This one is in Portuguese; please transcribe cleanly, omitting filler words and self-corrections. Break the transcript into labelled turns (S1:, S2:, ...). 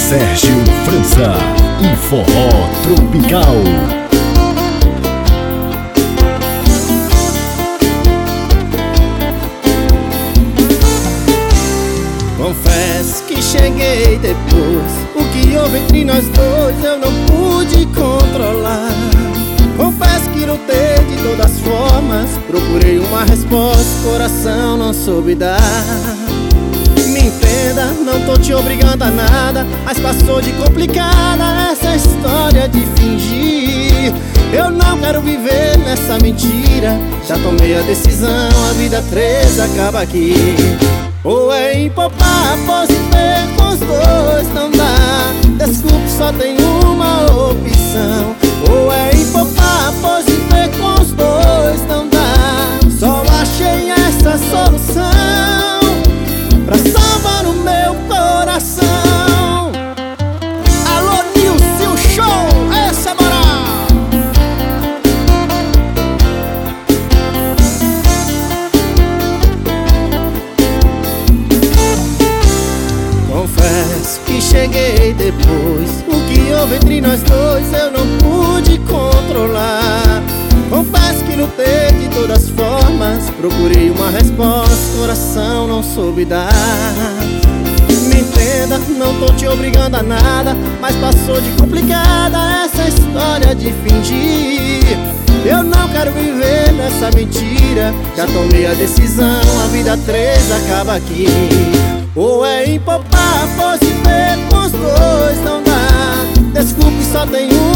S1: Sérgio França e Forró Tropical.
S2: Confesso que cheguei depois. O que houve entre nós dois eu não pude controlar. Confesso que lutei de todas as formas, procurei uma resposta, o coração não soube dar. Me entenda, não tô te obrigando a nada, mas passou de complicada essa história de fingir. Eu não quero viver nessa mentira, já tomei a decisão, a vida 3 acaba aqui. Ou é empopar, pose e ver, com os dois não dá. Desculpe, só tem uma opção. Ou é empopar, pose e ver, com os dois não dá. Só achei essa solução pra salvar o meu coração. Alô, Nilson Show, essa é moral. Confesso que cheguei depois. O que houve entre nós dois eu não pude controlar. Confesso que lutei de todas as formas, procurei uma resposta, o coração não soube dar. Me entenda, não tô te obrigando a nada, mas passou de complicada essa história de fingir. Eu não quero viver nessa mentira, já tomei a decisão, a vida 3 acaba aqui. Ou é empopar, pose e ver, com os dois não dá. Desculpe, só tem um